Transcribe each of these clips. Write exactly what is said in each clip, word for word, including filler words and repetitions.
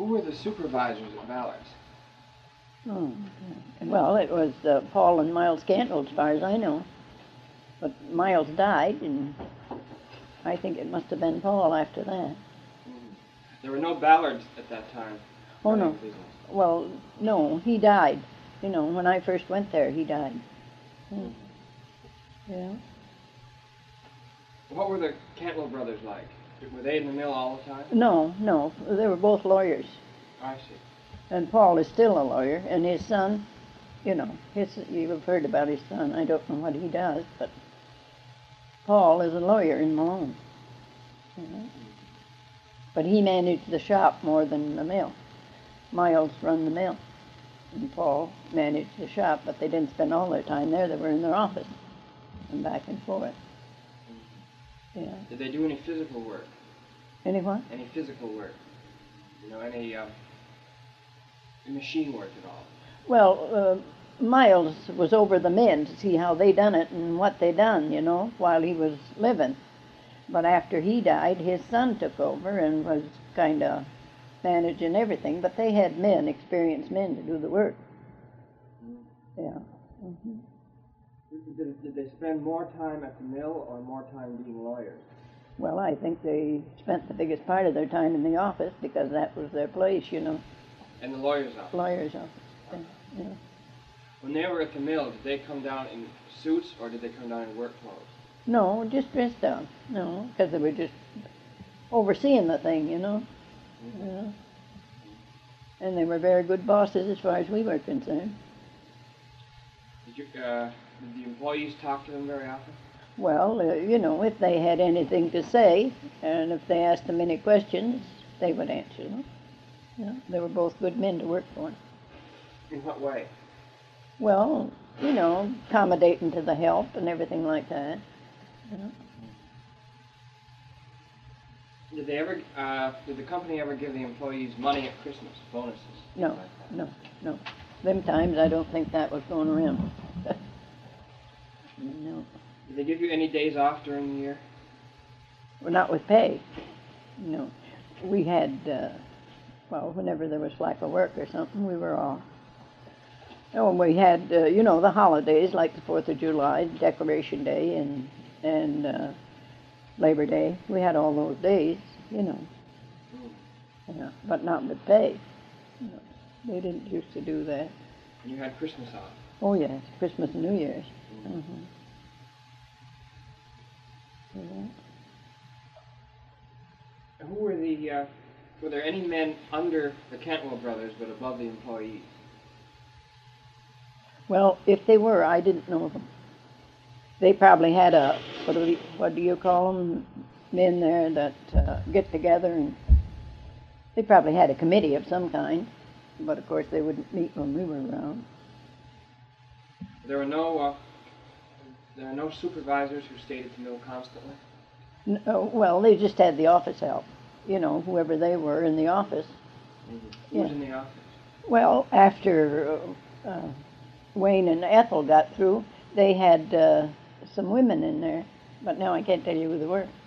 Who were the supervisors at Ballard's? Oh, okay. Well, it was uh, Paul and Miles Cantwell, as far as I know. But Miles died, and I think it must have been Paul after that. Mm-hmm. There were no Ballards at that time. Oh, no. Well, no, he died. You know, when I first went there, he died. Mm. Yeah. What were the Cantwell brothers like? Were they in the mill all the time? No, no. They were both lawyers. I see. And Paul is still a lawyer, and his son, you know, his, you've heard about his son. I don't know what he does, but Paul is a lawyer in Malone. You know? But he managed the shop more than the mill. Miles run the mill, and Paul managed the shop, but they didn't spend all their time there. They were in their office and back and forth. Yeah. Did they do any physical work? Any what? Any physical work? You know, any uh, machine work at all? Well, uh, Miles was over the men to see how they done it and what they done, you know, while he was living. But after he died, his son took over and was kind of managing everything. But they had men, experienced men, to do the work. Mm-hmm. Yeah. Mm-hmm. Did, did they spend more time at the mill or more time being lawyers? Well, I think they spent the biggest part of their time in the office because that was their place, you know. And the lawyer's office? Lawyer's office, yeah. Yeah. When they were at the mill, did they come down in suits or did they come down in work clothes? No, just dressed down. No, because they were just overseeing the thing, you know. Mm-hmm. Yeah. And they were very good bosses as far as we were concerned. Did, you, uh, did the employees talk to them very often? Well, uh, you know, if they had anything to say, and if they asked them any questions, they would answer them. You know, they were both good men to work for. In what way? Well, you know, accommodating to the help and everything like that. You know. Did they ever? Uh, did the company ever give the employees money at Christmas, bonuses? No, like no, no. Them times, I don't think that was going around. No. Did they give you any days off during the year? Well, not with pay. No. We had, uh, well, whenever there was lack of work or something, we were off. Oh, and we had, uh, you know, the holidays like the Fourth of July, Decoration Day, and and uh, Labor Day. We had all those days, you know. Mm. Yeah, but not with pay. No, they didn't used to do that. And you had Christmas off? Oh, yes, Christmas and New Year's. Mm. Mm-hmm. Yeah. Who were the, uh, were there any men under the Cantwell brothers but above the employees? Well, if they were, I didn't know them. They probably had a, what do, we, what do you call them, men there that uh, get together, and they probably had a committee of some kind, but of course they wouldn't meet when we were around. There were no, uh, there were no supervisors who stayed at the mill constantly? No, well, they just had the office help, you know, whoever they were in the office. Mm-hmm. Who yeah. was in the office? Well, after uh, uh, Wayne and Ethel got through, they had uh, some women in there, but now I can't tell you who they were.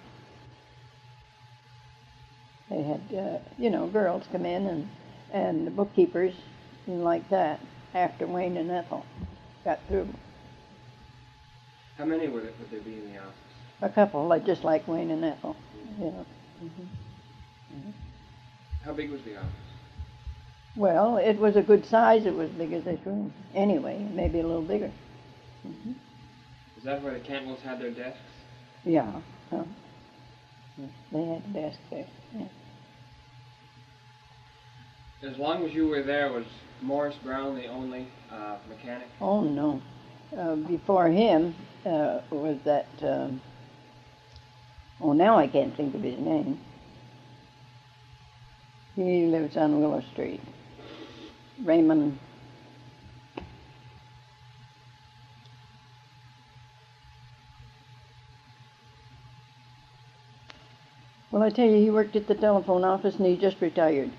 They had, uh, you know, girls come in and, and the bookkeepers and like that after Wayne and Ethel got through. How many would, it, would there be in the office? A couple, like just like Wayne and Ethel. Mm-hmm. Yeah. Mm-hmm. Mm-hmm. How big was the office? Well, it was a good size. It was as big as this room. Anyway, maybe a little bigger. Mm-hmm. Is that where the Cantwells had their desks? Yeah. Huh? They had a desk there. Yeah. As long as you were there, was Morris Brown the only uh, mechanic? Oh, no. Uh, before him uh, was that, um, oh, now I can't think of his name. He lives on Willow Street. Raymond. Well, I tell you, he worked at the telephone office and he just retired.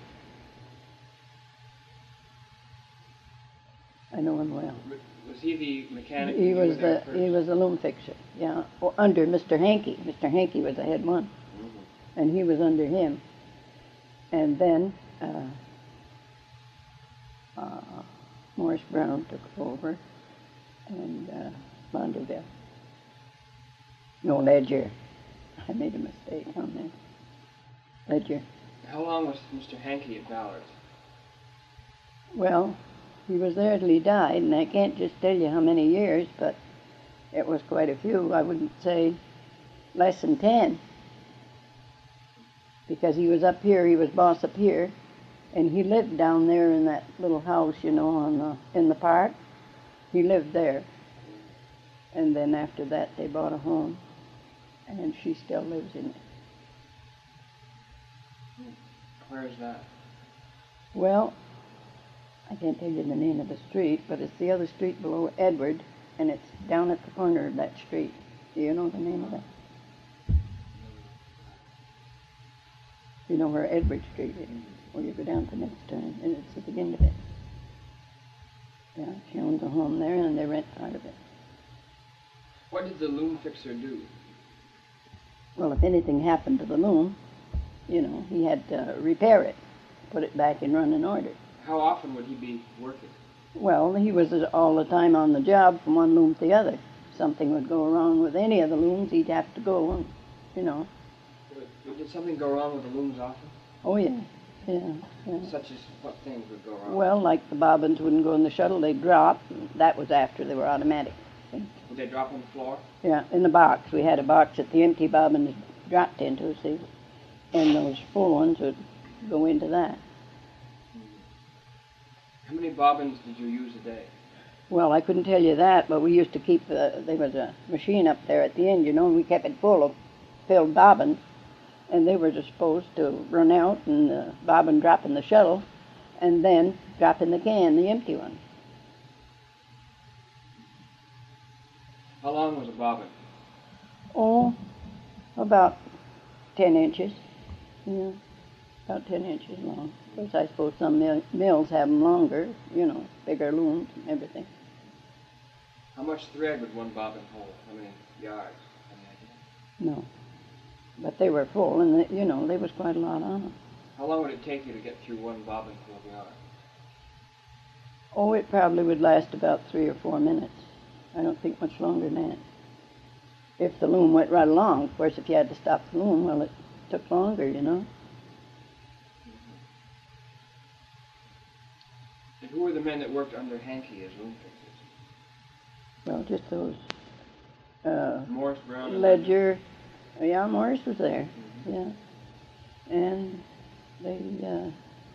I know him well. Was he the mechanic? He was the first? he was the loom fixer, yeah. Well, under Mister Hankey. Mister Hankey was the head one, mm-hmm. and he was under him. And then uh, uh, Morris Brown took over, and uh, Bonneville. No, Ledger. I made a mistake on that. Ledger. How long was Mister Hankey at Ballard's? Well, he was there till he died, and I can't just tell you how many years, but it was quite a few. I wouldn't say less than ten. Because he was up here, he was boss up here, and he lived down there in that little house, you know, on the, in the park. He lived there. And then after that, they bought a home, and she still lives in it. Where is that? Well, I can't tell you the name of the street, but it's the other street below Edward, and it's down at the corner of that street. Do you know the name of that? You know where Edward Street is, or you go down to the next turn, and it's at the end of it. Yeah, she owns a home there, and they rent part of it. What did the loom fixer do? Well, if anything happened to the loom, you know, he had to repair it, put it back in running order. How often would he be working? Well, he was all the time on the job from one loom to the other. If something would go wrong with any of the looms, he'd have to go, and, you know. Did something go wrong with the looms often? Oh, yeah, yeah, yeah. Such as what things would go wrong? Well, like the bobbins wouldn't go in the shuttle, they'd drop. That was after they were automatic. Would they drop on the floor? Yeah, in the box. We had a box that the empty bobbins dropped into, see? And those full ones would go into that. How many bobbins did you use a day? Well, I couldn't tell you that, but we used to keep, uh, there was a machine up there at the end, you know, and we kept it full of filled bobbins. And they were just supposed to run out and the bobbin drop in the shuttle and then drop in the can, the empty one. How long was a bobbin? Oh, about ten inches. Yeah, about ten inches long. Of course, I suppose some mill- mills have them longer, you know, bigger looms and everything. How much thread would one bobbin hold? How many yards? Any idea? No. But they were full, and, they, you know, there was quite a lot on them. How long would it take you to get through one bobbin full of yarn? Oh, it probably would last about three or four minutes. I don't think much longer than that. If the loom went right along. Of course, if you had to stop the loom, well, it took longer, you know. And who were the men that worked under Hankey as loom fixers? Well, just those. Uh, Morris Brown and Ledger. Yeah, Morris was there. Mm-hmm. Yeah. And they, uh,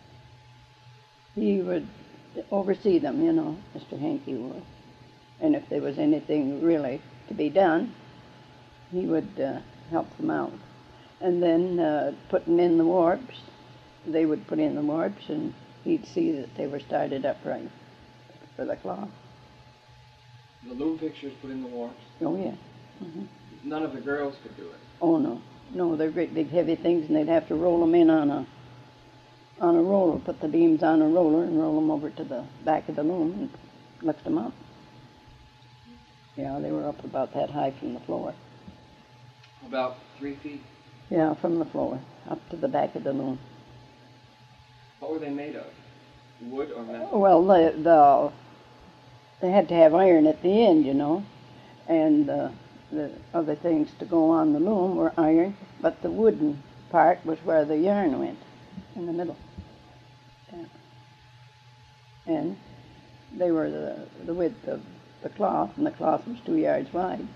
he would oversee them, you know, Mister Hankey would. And if there was anything really to be done, he would uh, help them out. And then uh, putting in the warps, they would put in the warps, and he'd see that they were started upright for the cloth. The loom fixers put in the warps? Oh, yeah. Mm-hmm. None of the girls could do it? Oh, no. No, they're great big heavy things, and they'd have to roll them in on a on a roller, put the beams on a roller and roll them over to the back of the loom and lift them up. Yeah, they were up about that high from the floor. About three feet? Yeah, from the floor, up to the back of the loom. What were they made of? Wood or metal? Well, the, the they had to have iron at the end, you know, and uh, the other things to go on the loom were iron, but the wooden part was where the yarn went, in the middle. Yeah. And they were the, the width of the cloth, and the cloth was two yards wide.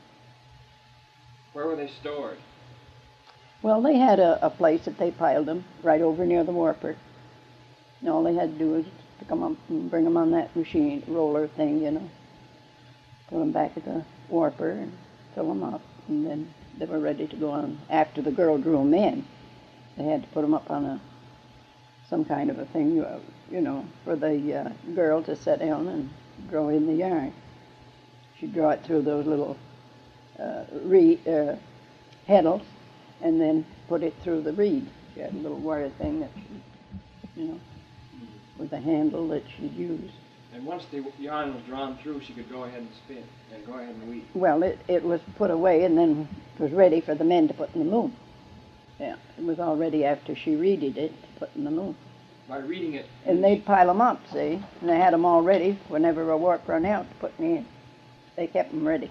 Where were they stored? Well, they had a, a place that they piled them right over near the warper. And all they had to do was to come up and bring them on that machine roller thing, you know. Put them back at the warper and fill them up, and then they were ready to go on. After the girl drew them in, they had to put them up on a some kind of a thing, you, you know, for the uh, girl to sit down and draw in the yarn. She'd draw it through those little uh, reed, uh, heddles, and then put it through the reed. She had a little wire thing that she, you know, with a handle that she'd use. And once the yarn was drawn through, she could go ahead and spin and go ahead and weave. Well, it, it was put away, and then it was ready for the men to put in the loom. Yeah, it was all ready after she reeded it to put in the loom. by reading it. And they'd pile them up, see? And they had them all ready whenever a warp run out to put me in. They kept them ready.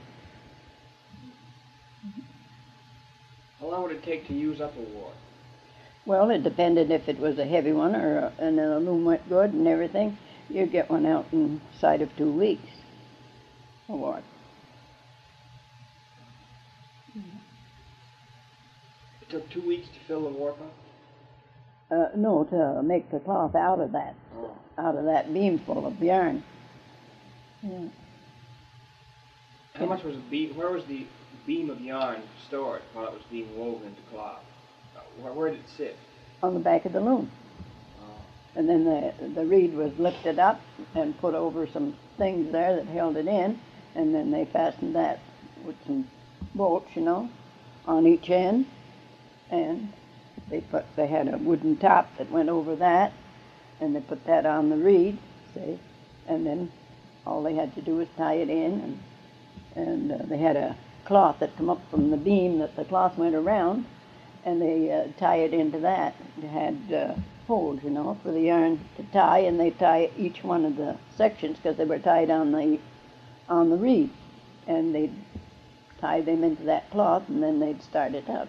How long would it take to use up a warp? Well, it depended if it was a heavy one or a, and the loom went good and everything. You'd get one out inside of two weeks. A warp. It took two weeks to fill the warp up? Uh, no, to make the cloth out of that, Oh. out of that beam full of yarn. Yeah. How much was the beam? Where was the beam of yarn stored while it was being woven into cloth? Uh, Where, where did it sit? On the back of the loom. Oh. And then the, the reed was lifted up and put over some things there that held it in, and then they fastened that with some bolts, you know, on each end, and they put, they had a wooden top that went over that, and they put that on the reed, see, and then all they had to do was tie it in, and, and uh, they had a cloth that come up from the beam that the cloth went around, and they uh, tie it into that. It had uh, holes, you know, for the yarn to tie, and they tie each one of the sections because they were tied on the on the reed, and they'd tie them into that cloth, and then they'd start it up.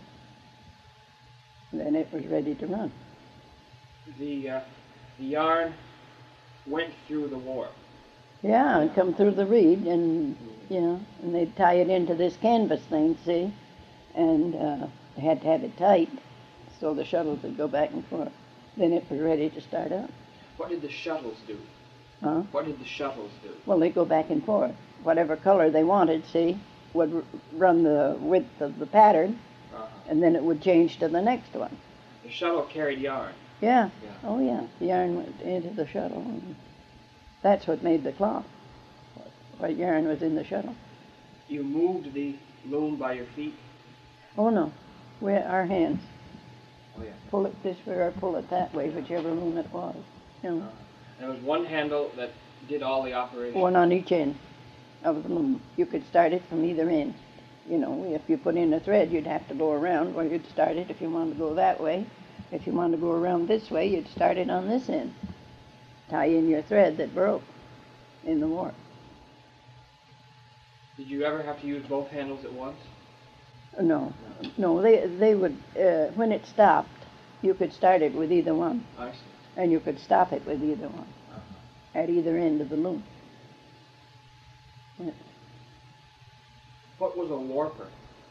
And then it was ready to run. The, uh, the yarn went through the warp. Yeah, and come through the reed, and you know, and they'd tie it into this canvas thing, see, and uh, they had to have it tight so the shuttles would go back and forth. Then it was ready to start up. What did the shuttles do? Huh? What did the shuttles do? Well, they go back and forth. Whatever color they wanted, see, would r- run the width of the pattern, Uh-huh. and then it would change to the next one. The shuttle carried yarn. Yeah. Yeah. Oh, yeah. The yarn went into the shuttle. And that's what made the cloth. What yarn was in the shuttle. You moved the loom by your feet? Oh, no. With our hands. Oh, yeah. Pull it this way or pull it that way, whichever loom it was. You know, Uh-huh. There was one handle that did all the operation. one on each end of the loom. You could start it from either end. You know, if you put in a thread, you'd have to go around where you'd start it if you wanted to go that way. If you wanted to go around this way, you'd start it on this end. Tie in your thread that broke in the warp. Did you ever have to use both handles at once? No, no, they they would, uh, when it stopped, you could start it with either one, I see. and you could stop it with either one, Uh-huh. at either end of the loom. Yeah. What was a warper?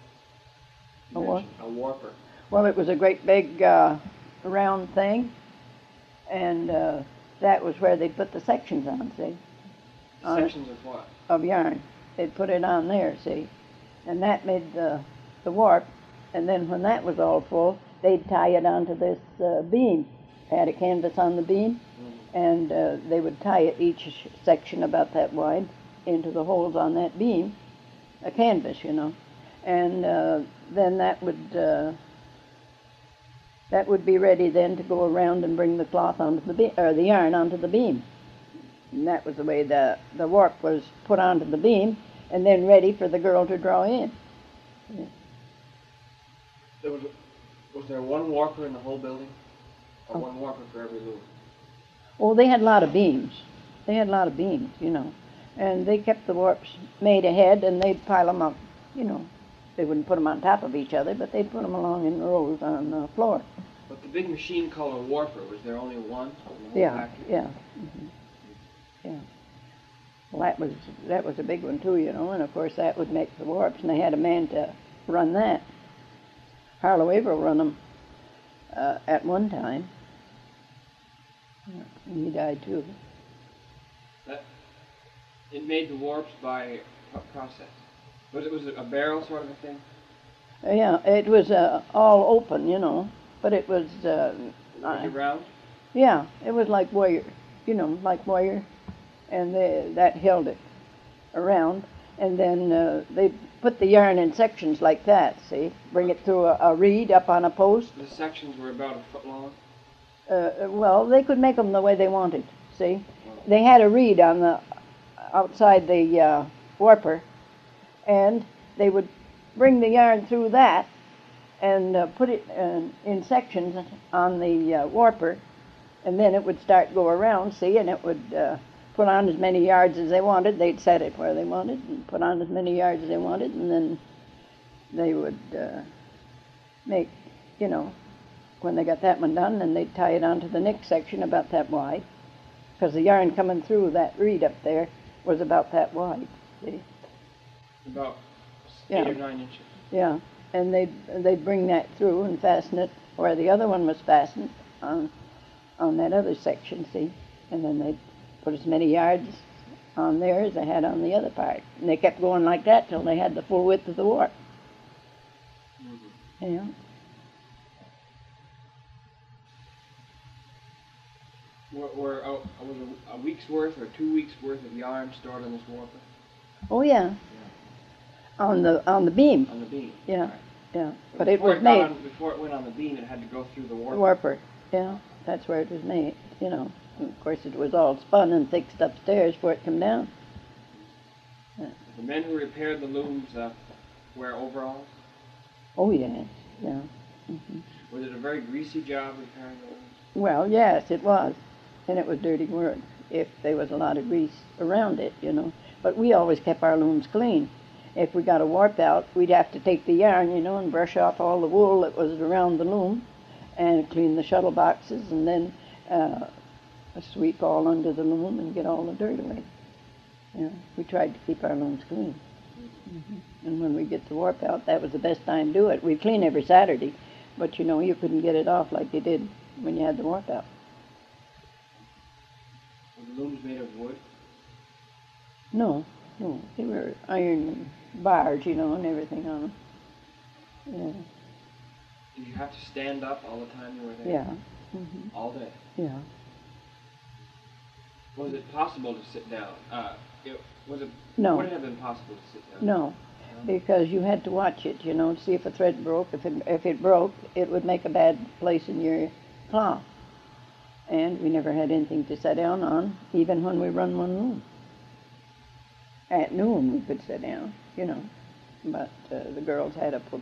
You A what? mentioned A warper. Well, it was a great big uh, round thing, and uh, that was where they put the sections on, see, on it, Sections of what? of yarn. They'd put it on there, see, and that made the, the warp, and then when that was all full, they'd tie it onto this uh, beam. They had a canvas on the beam, Mm-hmm. and uh, they would tie it, each section about that wide, into the holes on that beam, a canvas, you know, and uh, then that would uh, that would be ready then to go around and bring the cloth onto the beam, or the yarn onto the beam, and that was the way the the warp was put onto the beam, and then ready for the girl to draw in. Yeah. There was, was there one warper in the whole building? Or Oh. one warper for every loom? Well, they had a lot of beams. They had a lot of beams, you know, and they kept the warps made ahead, and they'd pile them up, you know. They wouldn't put them on top of each other, but they'd put them along in rows on the floor. But the big machine called a warper, was there only one in the whole Yeah, factory? yeah, hmm yeah. Well, that was that was a big one too, you know, and of course that would make the warps, and they had a man to run that. Harlow Averill run them uh, at one time. Yeah, and he died too. That, it made the warps by what process? Was it was it a barrel sort of a thing? Uh, yeah, it was uh, all open, you know, but it was, uh, Was it round? yeah, it was like wire, you know, like wire, and they, that held it around, and then uh, they put the yarn in sections like that, see, bring it through a, a reed up on a post. The sections were about a foot long? Uh, well, they could make them the way they wanted, see. They had a reed on the, outside the uh, warper, and they would bring the yarn through that and uh, put it uh, in sections on the uh, warper, And then it would start go around, see, and it would uh, put on as many yards as they wanted. They'd set it where they wanted and put on as many yards as they wanted, and then they would uh, make, you know, when they got that one done, then they'd tie it onto the next section about that wide, because the yarn coming through that reed up there was about that wide, see? About Yeah. eight or nine inches. Yeah, and they'd, they'd bring that through and fasten it where the other one was fastened on, on that other section, see? And then they'd put as many yards on there as they had on the other part. And they kept going like that till they had the full width of the warp. Mm-hmm. Yeah. Were, were uh, was a, a week's worth or two weeks worth of yarn stored on this warper? Oh yeah. Yeah. On the on the beam. On the beam. Yeah. Right. Yeah. But, But it before was got made. on, before it went on the beam, it had to go through the warper. Warper. Yeah. That's where it was made. You know. And of course, it was all spun and fixed upstairs before it come down. Yeah. The men who repaired the looms uh, wear overalls. Oh yes. Yeah. hmm Was it a very greasy job repairing the looms? Well, yes, it was. And it was dirty work if there was a lot of grease around it, you know. But we always kept our looms clean. If we got a warp out, we'd have to take the yarn, you know, and brush off all the wool that was around the loom and clean the shuttle boxes and then uh, sweep all under the loom and get all the dirt away. Yeah, we tried to keep our looms clean. Mm-hmm. And when we get the warp out, that was the best time to do it. We'd clean every Saturday, but, you know, you couldn't get it off like you did when you had the warp out. Were the looms made of wood? No, no, they were iron bars, you know, and everything on them. Yeah, Did you have to stand up all the time you were there? yeah, hmm All day? yeah. Was it possible to sit down? Uh, it, was it? No. Would it have been possible to sit down? No, No? because you had to watch it, you know, to see if a thread broke. If it, if it broke, it would make a bad place in your cloth. And we never had anything to sit down on, even when we run one loom. At noon we could sit down, you know, but uh, the girls had a put,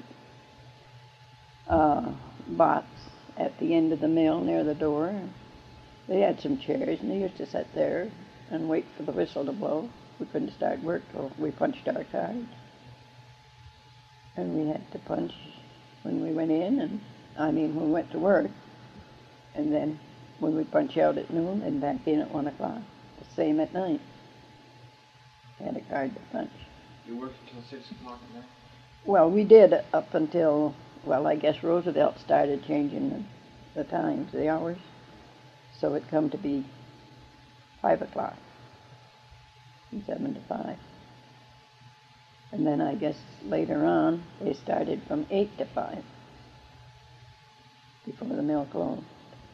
uh, box at the end of the mill near the door. They had some chairs, and they used to sit there and wait for the whistle to blow. We couldn't start work till we punched our cards. And we had to punch when we went in, and I mean when we went to work, and then when we punch out at noon and back in at one o'clock. The same at night. Had a card to punch. You worked until six o'clock at night? Well, we did up until, well, I guess Roosevelt started changing the, the times, the hours. So it come to be five o'clock, from seven to five. And then I guess later on, they started from eight to five, before the mill closed.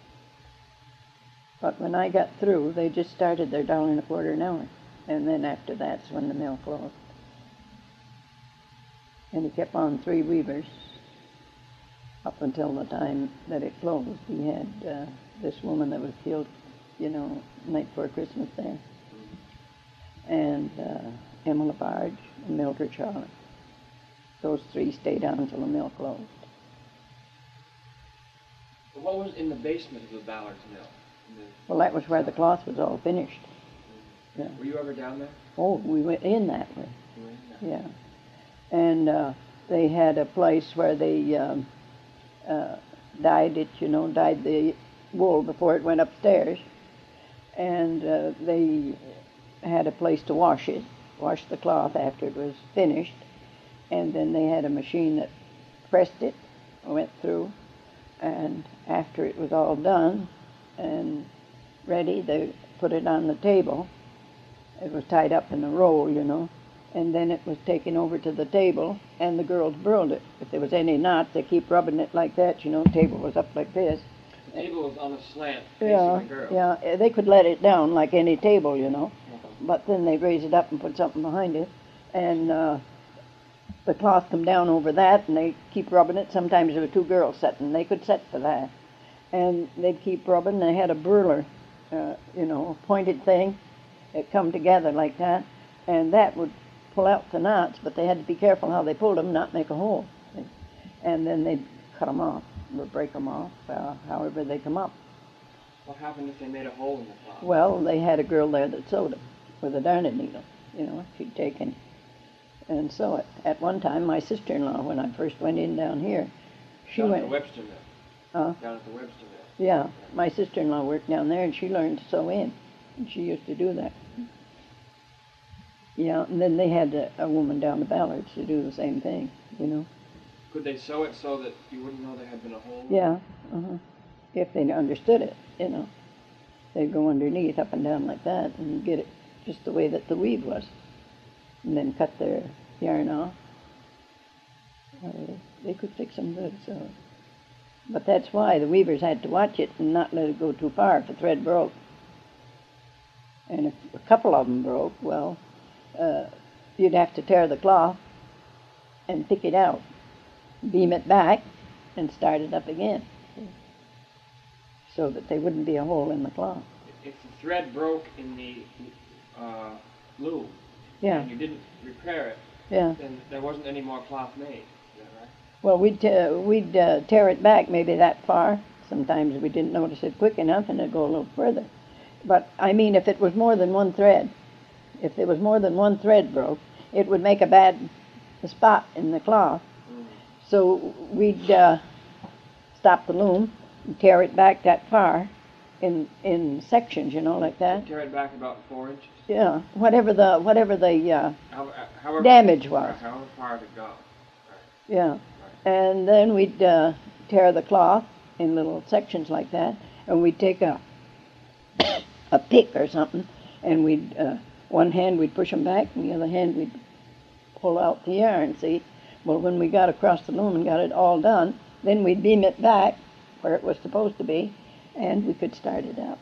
But when I got through, they just started their dollar and a quarter an hour. And then after that's when the mill closed. And he kept on three weavers up until the time that it closed. He had uh, this woman that was killed, you know, night before Christmas there. And uh, Emma LaBarge and Mildred Charlotte. Those three stayed on until the mill closed. But what was in the basement of the Ballard's mill? In the- Well, that was where the cloth was all finished. Yeah. Were you ever down there? Oh, we went in that way. You were in there? Yeah. And uh, they had a place where they um, uh, dyed it, you know, dyed the wool before it went upstairs. And uh, they had a place to wash it, wash the cloth after it was finished. And then they had a machine that pressed it, went through. And after it was all done and ready, they put it on the table. It was tied up in a roll, you know, and then it was taken over to the table, and the girls burled it. If there was any knots, they keep rubbing it like that, you know, the table was up like this. The table was on a slant facing Yeah, the girl. yeah, eh, they could let it down like any table, you know, but then they'd raise it up and put something behind it, and uh, the cloth come down over that, and they keep rubbing it. Sometimes there were two girls sitting, they could sit for that, and they'd keep rubbing. They had a burler, uh, you know, a pointed thing. It come together like that, and that would pull out the knots, but they had to be careful how they pulled them, not make a hole. See? And then they'd cut them off, or break them off, uh, however they come up. What happened if they made a hole in the cloth? Well, they had a girl there that sewed them with a darning needle. You know, she'd take and, and sew it. At one time, my sister-in-law, when I first went in down here, she down went. at the Webster Mill. Huh? Down at the Webster Mill. Yeah, my sister-in-law worked down there, and she learned to sew in, and she used to do that. Yeah, and then they had a, a woman down the Ballards to do the same thing, you know. Could they sew it so that you wouldn't know there had been a hole? Yeah, uh-huh. If they understood it, you know. They'd go underneath, up and down like that, and get it just the way that the weave was. And then cut their yarn off. Uh, they could fix them good, so. But that's why the weavers had to watch it and not let it go too far if the thread broke. And if a couple of them broke, well, uh, you'd have to tear the cloth and pick it out, beam it back, and start it up again, so that there wouldn't be a hole in the cloth. If the thread broke in the uh, loom, Yeah. and you didn't repair it, Yeah. then there wasn't any more cloth made. Is that right? Well, we'd, uh, we'd uh, tear it back maybe that far. Sometimes we didn't notice it quick enough, and it'd go a little further. But, I mean, if it was more than one thread, if there was more than one thread broke, it would make a bad spot in the cloth. Mm. So we'd uh, stop the loom and tear it back that far in in sections, you know, like that. Tear it back about four inches. Yeah, whatever the whatever the uh, How, however, damage was. uh, however far to go. Right. Yeah, Right. and then we'd uh, tear the cloth in little sections like that, and we'd take a a pick or something, and we'd uh, one hand we'd push them back, and the other hand we'd pull out the yarn. See, well, when we got across the loom and got it all done, then we'd beam it back where it was supposed to be, and we could start it up.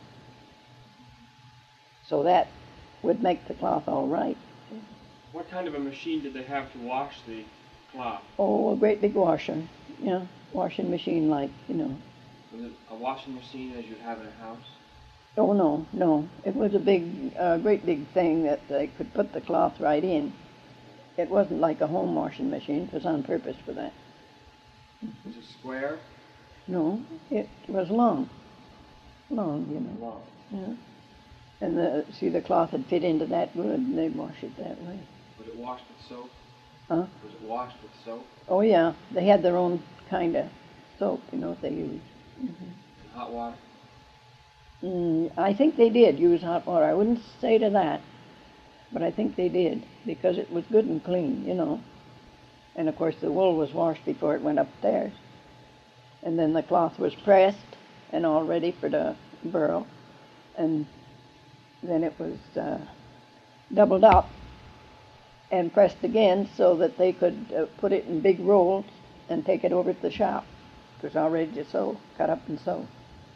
So that would make the cloth all right. What kind of a machine did they have to wash the cloth? Oh, a great big washer, yeah, washing machine like, you know. Was it a washing machine as you'd have in a house? Oh, no, no. It was a big, uh, great big thing that they could put the cloth right in. It wasn't like a home washing machine. It was on purpose for that. Was it square? No, it was long. Long, you know. Long. Yeah. And the, see, the cloth had fit into that good, and they'd wash it that way. Was it washed with soap? Huh? Was it washed with soap? Oh, yeah. They had their own kind of soap, you know, what they used. Mm-hmm. And hot water? Mm, I think they did use hot water. I wouldn't say to that, but I think they did, because it was good and clean, you know. And, of course, the wool was washed before it went upstairs. And then the cloth was pressed and all ready for the burl. And then it was uh, doubled up and pressed again so that they could uh, put it in big rolls and take it over to the shop. It was all ready to sew, cut up and sew.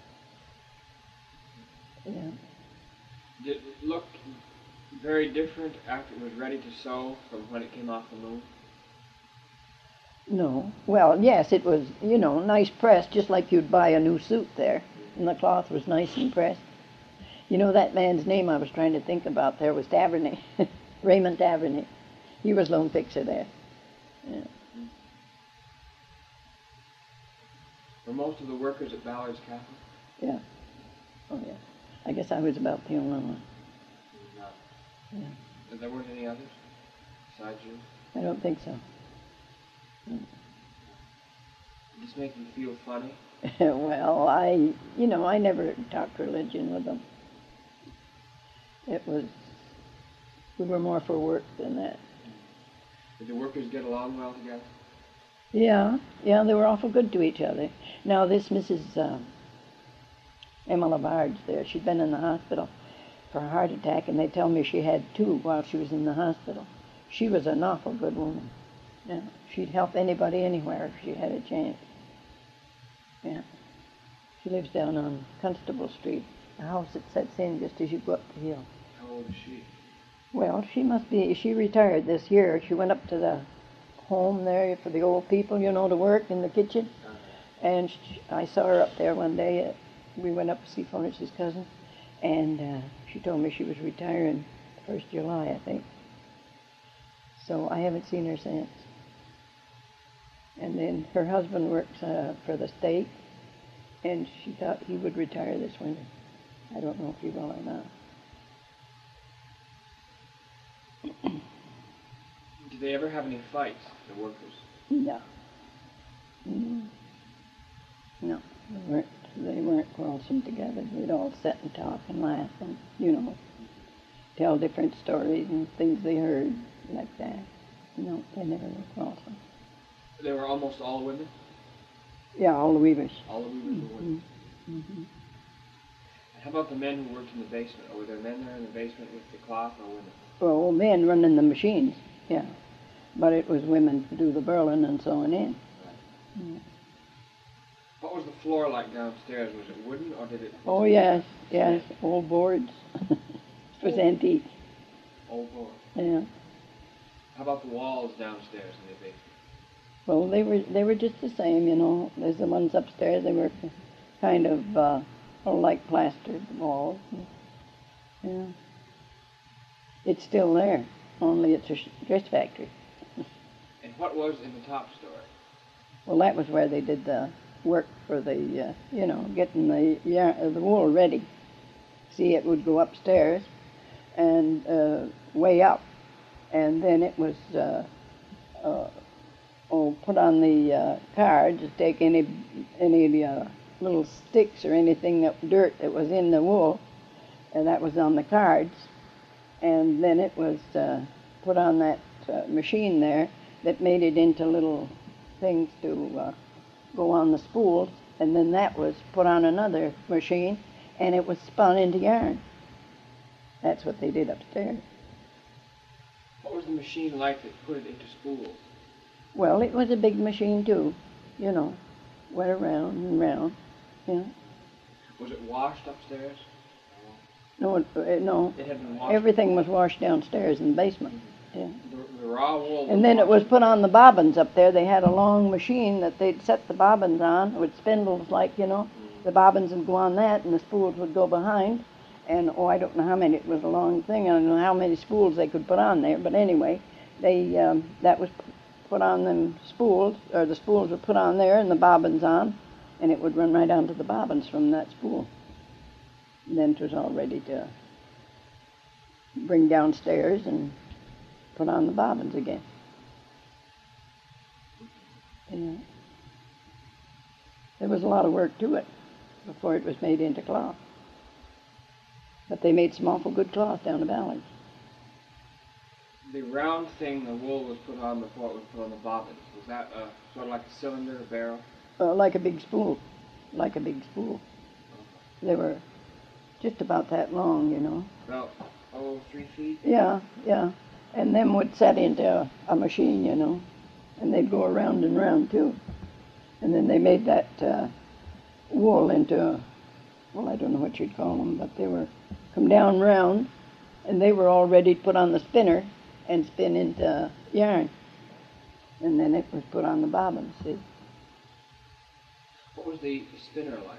Yeah. Did it look very different after it was ready to sew from when it came off the loom? No. Well, yes, it was, you know, nice pressed, just like you'd buy a new suit there. And the cloth was nice and pressed. You know, that man's name I was trying to think about there was Taverny, Raymond Taverny. He was loan fixer there. Yeah. Were most of the workers at Ballard's Catholic? Yeah. Oh, yeah. I guess I was about the only one. No. Yeah. And there weren't any others besides you? I don't think so. Did this make you feel funny? Well, I, you know, I never talked religion with them. It was, we were more for work than that. Did the workers get along well together? Yeah, yeah, they were awful good to each other. Now, this Missus Uh, Emma Lavarge there, she'd been in the hospital for a heart attack, and they tell me she had two while she was in the hospital. She was an awful good woman. Yeah, she'd help anybody anywhere if she had a chance. Yeah. She lives down on Constable Street, a house that sets in just as you go up the hill. How old is she? Well, she must be, she retired this year. She went up to the home there for the old people, you know, to work in the kitchen. Uh-huh. And she, I saw her up there one day. Uh, we went up to see Furnish's cousin, and uh, she told me she was retiring first of July, I think. So I haven't seen her since. And then her husband works uh, for the state, and she thought he would retire this winter. I don't know if you will or not. Did they ever have any fights, the workers? No. Mm. No, they weren't, they weren't quarrelsome together. We'd all sit and talk and laugh and, you know, tell different stories and things they heard like that. No, they never were quarrelsome. They were almost all women? Yeah, all the weavers. All the weavers were women. Mm-hmm. How about the men who worked in the basement? Or were there men there in the basement with the cloth, or women? Well, men running the machines, yeah. But it was women to do the burling and sewing in. Right. Mm. What was the floor like downstairs? Was it wooden, or did it... Oh, yes, yes, old boards. It was antique. Old boards. Yeah. How about the walls downstairs in the basement? Well, they were they were just the same, you know, as the ones upstairs. They were kind of uh, like plastered walls. Yeah. It's still there, only it's a dress factory. And what was in the top story? Well, that was where they did the work for the, uh, you know, getting the yeah, the wool ready. See, it would go upstairs and uh, way up, and then it was uh, uh, oh, put on the uh, card to take any any uh, little sticks or anything that dirt that was in the wool, and that was on the cards, and then it was uh, put on that uh, machine there that made it into little things to uh, go on the spools, and then that was put on another machine, and it was spun into yarn. That's what they did upstairs. What was the machine like that put it into spools? Well, it was a big machine too, you know, went around and round, yeah. Was it washed upstairs? No, it, uh, no, It had been washed. everything was washed downstairs in the basement, yeah. The, the raw wool. And then it was put on the bobbins up there. They had a long machine that they'd set the bobbins on with spindles, like, you know. The bobbins would go on that, and the spools would go behind. And, oh, I don't know how many. It was a long thing. I don't know how many spools they could put on there. But anyway, they um, that was put on them spools, or the spools were put on there, and the bobbins on, and it would run right onto the bobbins from that spool. And then it was all ready to bring downstairs and put on the bobbins again. Yeah. There was a lot of work to it before it was made into cloth. But they made some awful good cloth down the valley. The round thing the wool was put on before it was put on the bobbins, was that uh, sort of like a cylinder, a barrel? Uh, like a big spool. Like a big spool. They were just about that long, you know. About, oh, three feet? Yeah, yeah. And them would set into a, a machine, you know. And they'd go around and round, too. And then they made that uh, wool into, well, I don't know what you'd call them, but they were come down round, and they were all ready to put on the spinner and spin into yarn. And then it was put on the bobbin, see. What was the spinner like?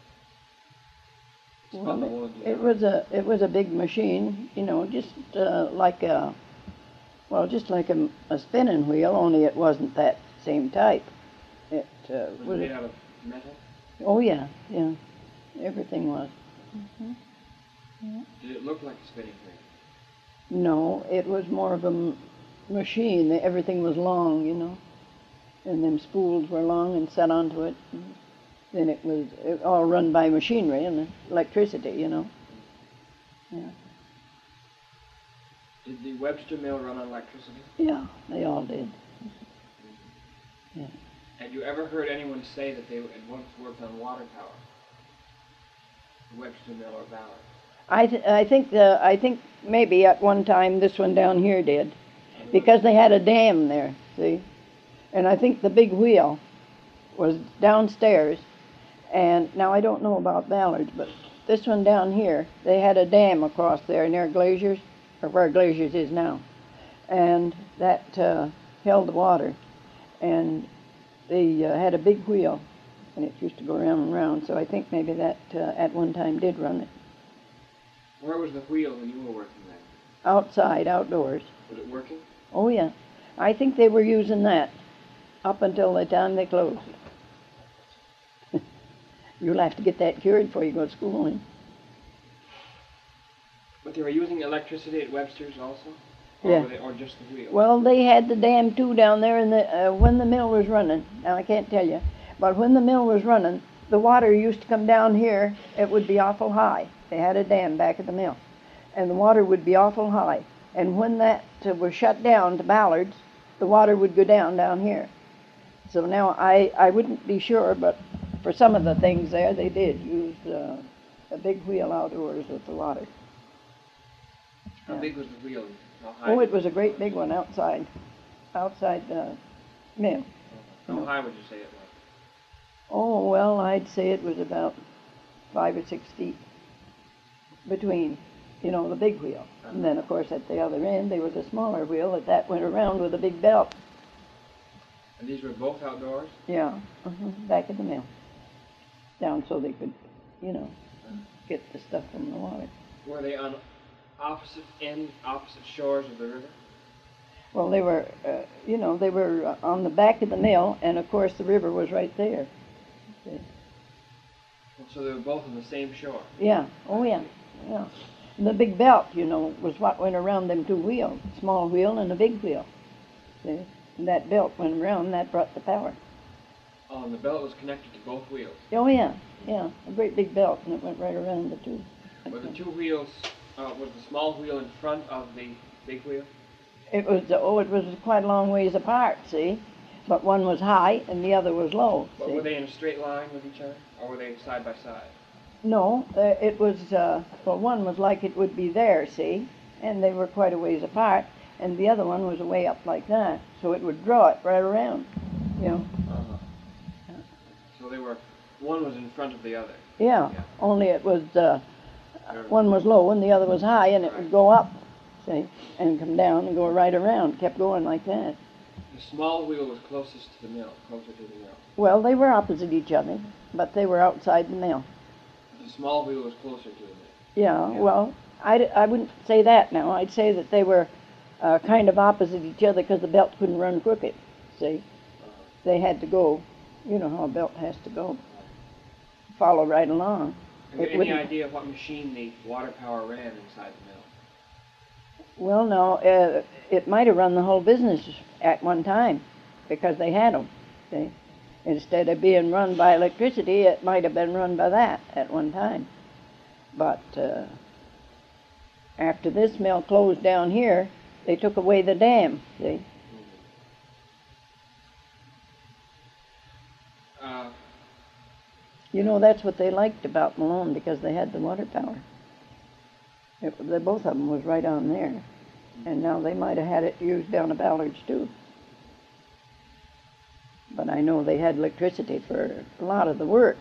Spun Well, the wool it, into it yarn. was a it was a big machine, you know, just uh, like a well, just like a, a spinning wheel, only it wasn't that same type. It uh, Was was it made out of metal? oh yeah, yeah, everything was. hmm Yeah. Did it look like a spinning wheel? No, it was more of a m- machine. Everything was long, you know, and them spools were long and set onto it. And then it was it all run by machinery and electricity, you know. Yeah. Did the Webster mill run on electricity? Yeah, they all did. Yeah. Had you ever heard anyone say that they had once worked on water power? The Webster mill or Ballard? I th- I think the I think maybe at one time this one down here did, because they had a dam there, see, and I think the big wheel was downstairs, and now I don't know about Ballard's, but this one down here they had a dam across there near Glazier's, or where Glazier's is now, and that uh, held the water, and they uh, had a big wheel, and it used to go round and round. So I think maybe that uh, at one time did run it. Where was the wheel when you were working there? Outside, outdoors. Was it working? Oh, yeah. I think they were using that up until the time they closed. You'll have to get that cured before you go to school. And they were using electricity at Webster's also? Or Yeah. Were they, or just the wheel? Well, they had the dam too down there, and the, uh, when the mill was running, now I can't tell you, but when the mill was running, the water used to come down here. It would be awful high. They had a dam back at the mill, and the water would be awful high. And when that uh, was shut down to Ballard's, the water would go down down here. So now I, I wouldn't be sure, but for some of the things there, they did use uh, a big wheel outdoors with the water. How Yeah. big was the wheel? How high? Oh, it was a great big one outside, outside the mill. How high would you say it was? Oh, well, I'd say it was about five or six feet between, you know, the big wheel. And then, of course, at the other end, there was a smaller wheel that that went around with a big belt. And these were both outdoors? Yeah, uh-huh, back at the mill. Down so they could, you know, get the stuff from the water. Were they on opposite ends, opposite shores of the river? Well, they were, uh, you know, they were uh, on the back of the mill, and of course the river was right there. See? And so they were both on the same shore? Yeah, oh yeah, yeah. And the big belt, you know, was what went around them two wheels, small wheel and a big wheel. See? And that belt went around, and that brought the power. Oh, and the belt was connected to both wheels? Oh yeah, yeah, a great big belt, and it went right around the two. Were the two wheels, uh, was the small wheel in front of the big wheel? It was, oh, it was quite a long ways apart, see? But one was high and the other was low, But see? were they in a straight line with each other, or were they side by side? No, uh, it was, uh, well, one was like it would be there, see? And they were quite a ways apart, and the other one was way up like that, so it would draw it right around, you know? Uh-huh. So they were, one was in front of the other? Yeah, Yeah. only it was, uh, one was low and the other was high, and it would go up, see? And come down and go right around, kept going like that. The small wheel was closest to the mill, closer to the mill. Well, they were opposite each other, but they were outside the mill. The small wheel was closer to the mill. Yeah, Yeah. well, I, I wouldn't say that now. I'd say that they were uh, kind of opposite each other because the belt couldn't run crooked, see? Uh-huh. They had to go, you know how a belt has to go, follow right along. Have you It any wouldn't- idea what machine the water power ran inside the mill? Well, no, uh, it might have run the whole business at one time because they had them, see? Instead of being run by electricity, it might have been run by that at one time. But uh, after this mill closed down here, they took away the dam, see? Uh, You know, that's what they liked about Malone because they had the water power. It, the, both of them was right on there. And now they might have had it used down at Ballard's too. But I know they had electricity for a lot of the work.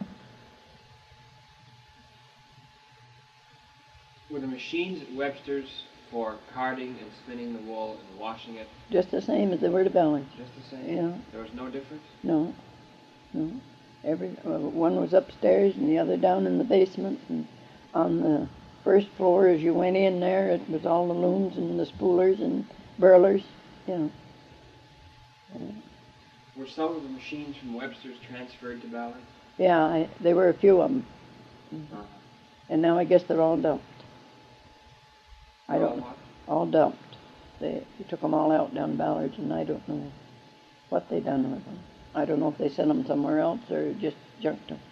were the machines at Webster's for carding and spinning the wool and washing it Just the same as they were at Ballard's. just the same? Yeah. There was no difference? No, no. Every uh, one was upstairs and the other down in the basement, and on the first floor as you went in there, it was all the looms and the spoolers and burlers, you know. Were some of the machines from Webster's transferred to Ballard? Yeah, I, there were a few of them, Uh-huh. and now I guess they're all dumped. I All don't know. what? All dumped. They, they took them all out down Ballard's, and I don't know what they done with them. I don't know if they sent them somewhere else or just junked them.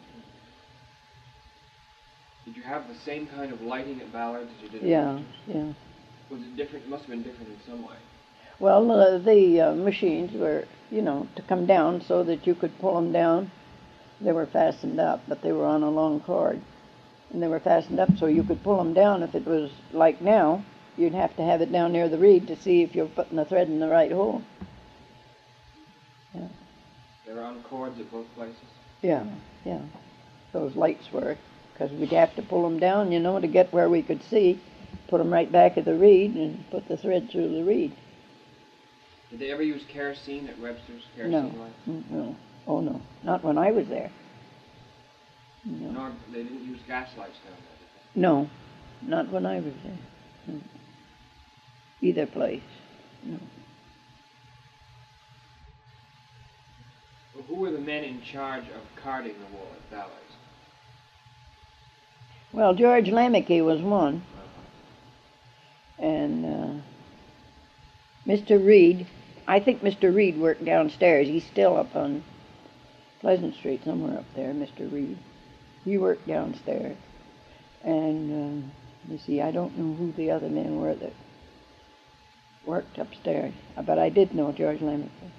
Did you have the same kind of lighting at Ballard's as you did at Yeah, Webster's? yeah. Was it different? It must have been different in some way. Well, uh, the uh, machines were, you know, to come down so that you could pull them down. They were fastened up, but they were on a long cord. And they were fastened up so you could pull them down. If it was like now, you'd have to have it down near the reed to see if you're putting the thread in the right hole. Yeah, They were on cords at both places? yeah, yeah. Those lights were, because we'd have to pull them down, you know, to get where we could see, put them right back at the reed and put the thread through the reed. Did they ever use kerosene at Webster's? Kerosene No, lights? mm, no, oh no, not when I was there. No. Nor they didn't use gas lights down there, did No, not when I was there. No. Either place. No. they? Well, who were the men in charge of carding the wool at Ballard's? Well, George Lamechey was one, Mister Reed, I think Mister Reed worked downstairs. He's still up on Pleasant Street, somewhere up there, Mister Reed. He worked downstairs. And, um, you see, I don't know who the other men were that worked upstairs, but I did know George Lemington.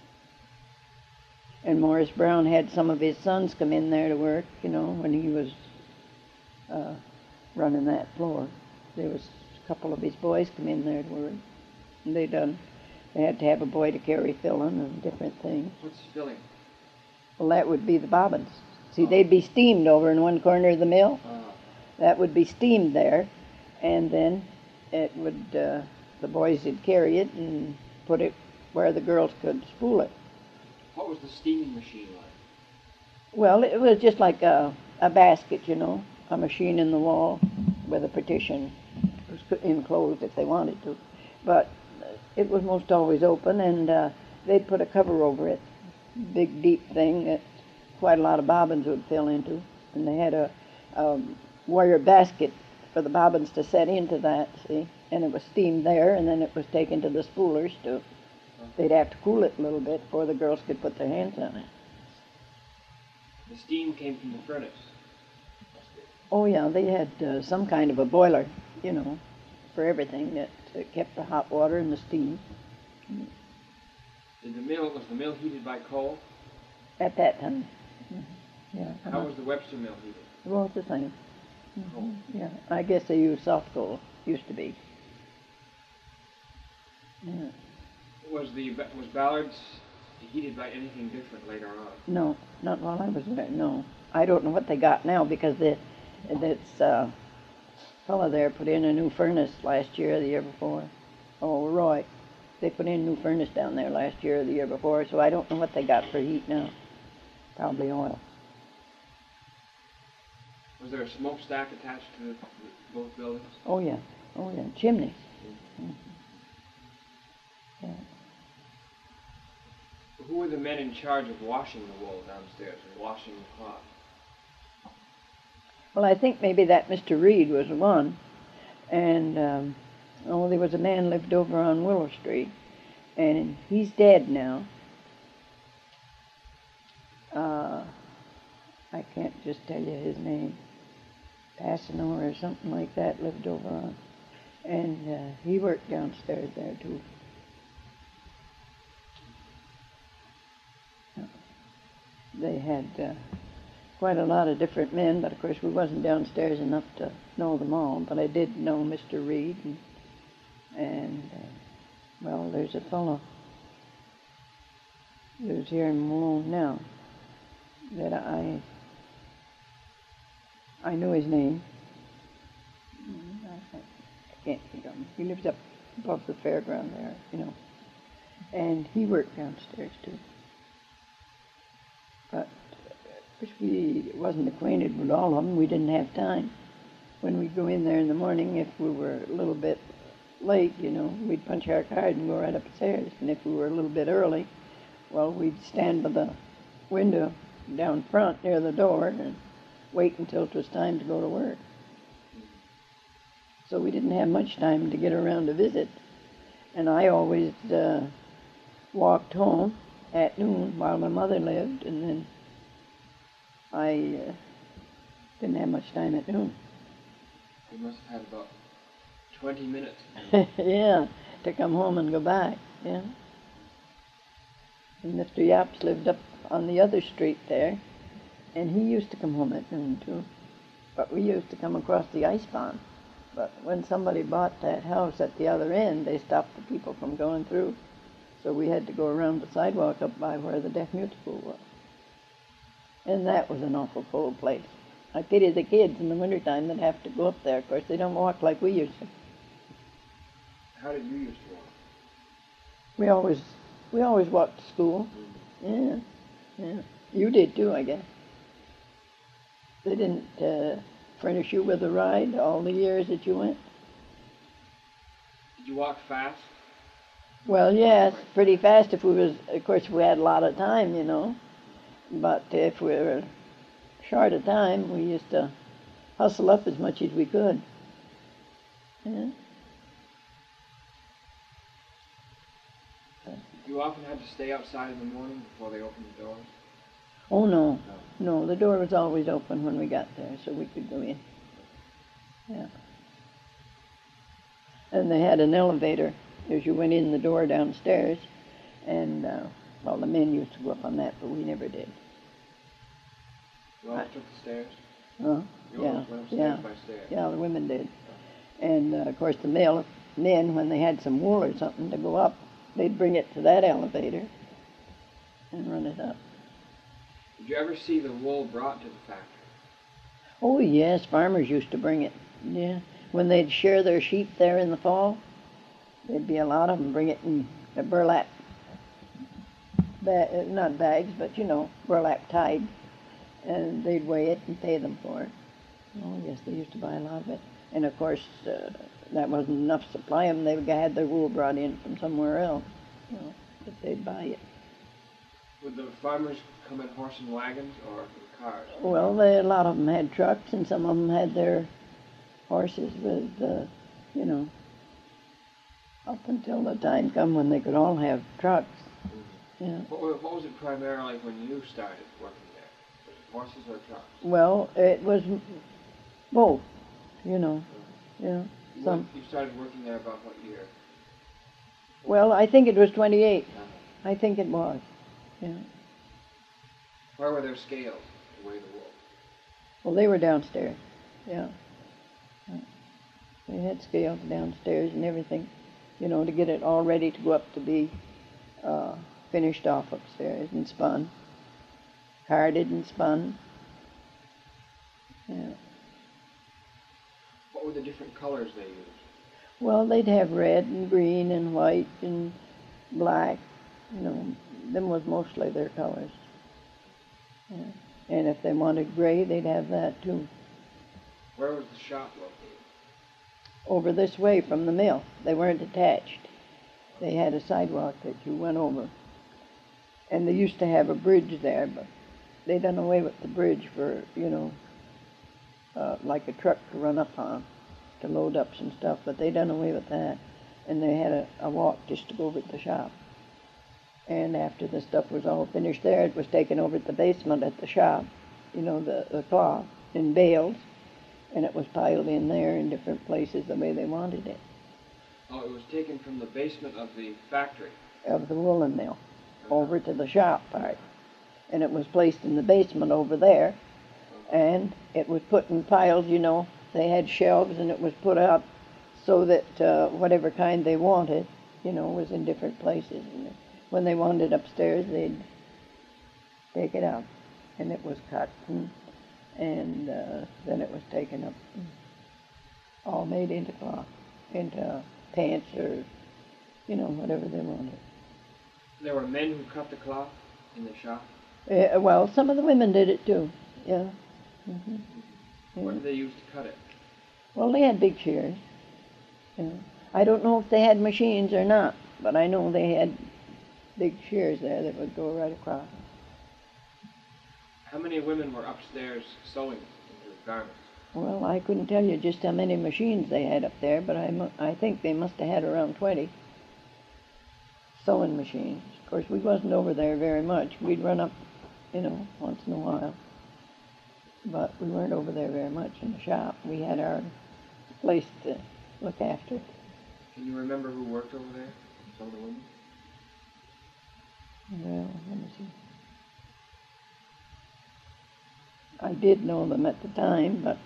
And Morris Brown had some of his sons come in there to work, you know, when he was uh, running that floor. There was a couple of his boys come in there to work. And they done, they had to have a boy to carry filling and different things. What's filling? Well, that would be the bobbins. See, Oh. they'd be steamed over in one corner of the mill. Uh, That would be steamed there, and then it would, uh, the boys would carry it and put it where the girls could spool it. what was the steaming machine like? Well, it was just like a, a basket, you know, a machine in the wall with a partition. It was enclosed if they wanted to. But it was most always open, and uh, they'd put a cover over it, big, deep thing that quite a lot of bobbins would fill into. And they had a, a wire basket for the bobbins to set into that, see? And it was steamed there, and then it was taken to the spoolers to, they'd have to cool it a little bit before the girls could put their hands on it. The steam came from the furnace. Oh yeah, they had uh, some kind of a boiler, you know, for everything that uh, kept the hot water and the steam. Did the mill, was the mill heated by coal? At that time. Mhm. Yeah. How was the Webster mill heated? Well, it's the same. Coal. Mm-hmm. Yeah, I guess they used soft coal, used to be. Yeah. Was the was Ballard's heated by anything different later on? No, not while I was there, no. I don't know what they got now because the, this uh, fellow there put in a new furnace last year or the year before. Oh, Roy. They put in a new furnace down there last year or the year before, so I don't know what they got for heat now. Probably oil. Was there a smokestack attached to the, both buildings? Oh, yeah. Oh, yeah. Chimneys. Mm-hmm. Yeah. Who were the men in charge of washing the wool downstairs and washing the cloth? Well, I think maybe that Mister Reed was one, and um, oh, there was a man lived over on Willow Street, and he's dead now. Uh, I can't just tell you his name. Passano or something like that lived over on, and uh, he worked downstairs there too. They had uh, quite a lot of different men, but of course we wasn't downstairs enough to know them all. But I did know Mister Reed, and, and uh, well, there's a fellow who's here in Malone now that I I knew his name. I can't think of him. He lives up above the fairground there, you know, and he worked downstairs too. But of course we wasn't acquainted with all of them. We didn't have time. When we'd go in there in the morning, if we were a little bit late, you know, we'd punch our card and go right upstairs. And if we were a little bit early, well, we'd stand by the window down front near the door and wait until it was time to go to work. So we didn't have much time to get around to visit. And I always uh, walked home at noon while my mother lived, and then I uh, didn't have much time at noon. You must have had about twenty minutes. Yeah, to come home and go back, yeah. And Mister Yaps lived up on the other street there, and he used to come home at noon too. But we used to come across the ice pond. But when somebody bought that house at the other end, they stopped the people from going through. So we had to go around the sidewalk up by where the deaf mute school was. And that was an awful cold place. I pity the kids in the wintertime that have to go up there. Of course, they don't walk like we used to. How did you used to walk? We always, we always walked to school. Yeah, yeah. You did too, I guess. They didn't uh, furnish you with a ride all the years that you went? Did you walk fast? Well, yes, pretty fast if we was, of course, we had a lot of time, you know. But if we were short of time, we used to hustle up as much as we could. Yeah. You often had to stay outside in the morning before they opened the doors? Oh, no. No, the door was always open when we got there, so we could go in. Yeah. And they had an elevator as you went in the door downstairs. And, uh, well, the men used to go up on that, but we never did. You always took the stairs? Huh? You Yeah, always went yeah, upstairs by stairs? yeah, the women did. And, uh, of course, the male men, when they had some wool or something to go up, they'd bring it to that elevator and run it up. Did you ever see the wool brought to the factory? Oh, yes, farmers used to bring it, yeah. When they'd shear their sheep there in the fall, there'd be a lot of them bring it in a burlap, ba- not bags, but, you know, burlap tied, and they'd weigh it and pay them for it. Oh, yes, they used to buy a lot of it. And, of course, uh, that wasn't enough to supply them. They had their wool brought in from somewhere else, you know, but they'd buy it. Would the farmers come in horse and wagons or cars? Well, they, a lot of them had trucks, and some of them had their horses with, uh, you know, up until the time come when they could all have trucks. Mm-hmm. Yeah. What, wa- what was it primarily when you started working there? Was it horses or trucks? Well, it was m- both, you know. Yeah. You, Some. went, you started working there about what year? Well, I think it was twenty-eight. I think it was. Yeah. Where were their scales to weigh the wool? Well, they were downstairs. Yeah. Yeah. They had scales downstairs and everything, you know, to get it all ready to go up to be uh, finished off upstairs and spun, carded and spun. Yeah. What were the different colors they used? Well, they'd have red and green and white and black. You know, them was mostly their colors. Yeah. And if they wanted gray, they'd have that too. Where was the shop located? Over this way from the mill. They weren't attached. They had a sidewalk that you went over. And they used to have a bridge there, but they done away with the bridge for, you know, uh, like a truck to run up on, to load up some stuff, but they done away with that. And they had a, a walk just to go over to the shop. And after the stuff was all finished there, it was taken over to the basement at the shop, you know, the, the cloth in bales, and it was piled in there in different places the way they wanted it, Oh, it was taken from the basement of the factory. of the woolen mill, over to the shop part. And it was placed in the basement over there, and it was put in piles, you know. They had shelves, and it was put out so that uh, whatever kind they wanted, you know, was in different places. And when they wanted it upstairs, they'd take it out, and it was cut, and, and uh, then it was taken up, and all made into cloth, into pants or, you know, whatever they wanted. There were men who cut the cloth in the shop. Uh, well, some of the women did it too, yeah. hmm What yeah. did they use to cut it? Well, they had big shears. Yeah. I don't know if they had machines or not, but I know they had big shears there that would go right across. How many women were upstairs sewing into garments? Well, I couldn't tell you just how many machines they had up there, but I, mu- I think they must have had around twenty sewing machines. Of course, we wasn't over there very much. We'd run up, you know, once in a while. But we weren't over there very much in the shop. We had our place to look after. Can you remember who worked over there? Some of the women? Well, let me see. I did know them at the time, but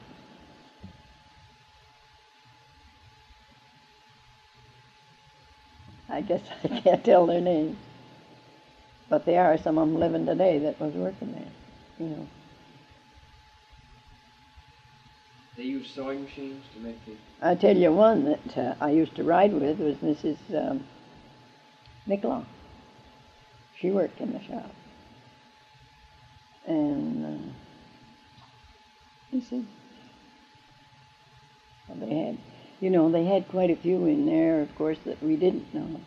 I guess I can't tell their names. But there are some of them living today that was working there, you know. They used sewing machines to make the... I tell you one that uh, I used to ride with was Missus Um, Nicolon. She worked in the shop. And uh, he said, well, they had, you know, they had quite a few in there, of course, that we didn't know.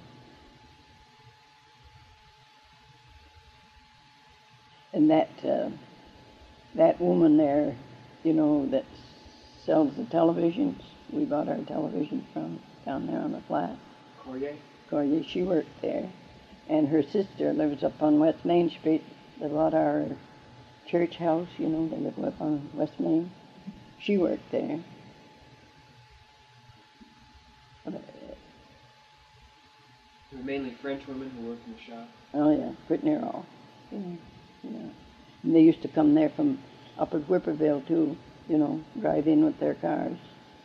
And that uh, that woman there, you know, that sells the televisions, we bought our television from down there on the flat. Corrier? Corey, she worked there. And her sister lives up on West Main Street. The lot our church house, you know, they live up on West Main. She worked there. But, uh, They were mainly French women who worked in the shop. oh yeah, pretty near all. Yeah, yeah. And they used to come there from up at Whipperville too, you know, drive in with their cars.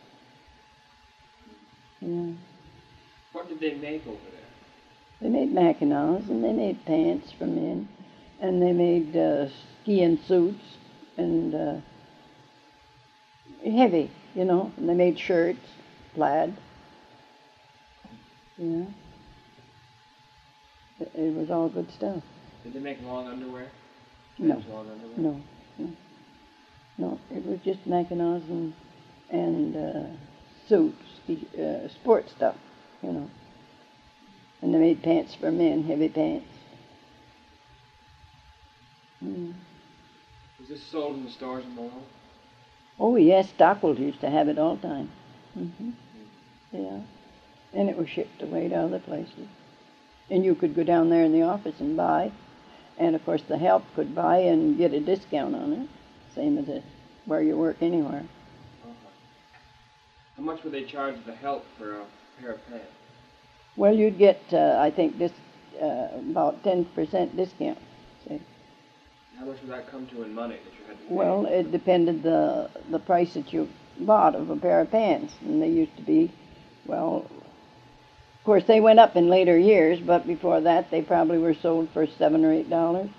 Yeah. What did they make over there? They made mackinaws and they made pants for men, and they made uh, skiing suits and uh, heavy, you know. And they made shirts, plaid. Yeah. It, it was all good stuff. Did they make long underwear? No. Men's long underwear? No, no, no. It was just mackinaws and and uh, suits, ski, uh, sport stuff, you know. And they made pants for men, heavy pants. Mm. Was this sold in the stores in Malone? Oh yes, Stockwell used to have it all the time. Hmm. Yeah, and it was shipped away to other places. And you could go down there in the office and buy, and of course the help could buy and get a discount on it, same as it, where you work anywhere. Uh-huh. How much would they charge the help for a pair of pants? Well, you'd get, uh, I think, this uh, about ten percent discount. See? How much would that come to in money that you had to pay? Well, it depended the the price that you bought of a pair of pants, and they used to be, well, of course they went up in later years, but before that they probably were sold for seven or eight dollars.